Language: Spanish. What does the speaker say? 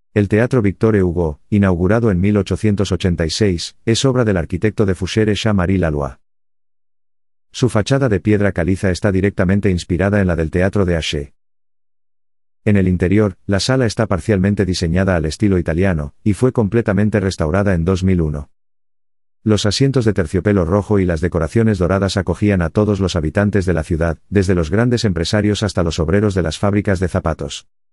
El Teatro Victor Hugo, inaugurado en 1886, es obra del arquitecto de Foucher Jean-Marie Laloy. Su fachada de piedra caliza está directamente inspirada en la del Teatro de Haché. En el interior, la sala está parcialmente diseñada al estilo italiano, y fue completamente restaurada en 2001. Los asientos de terciopelo rojo y las decoraciones doradas acogían a todos los habitantes de la ciudad, desde los grandes empresarios hasta los obreros de las fábricas de zapatos.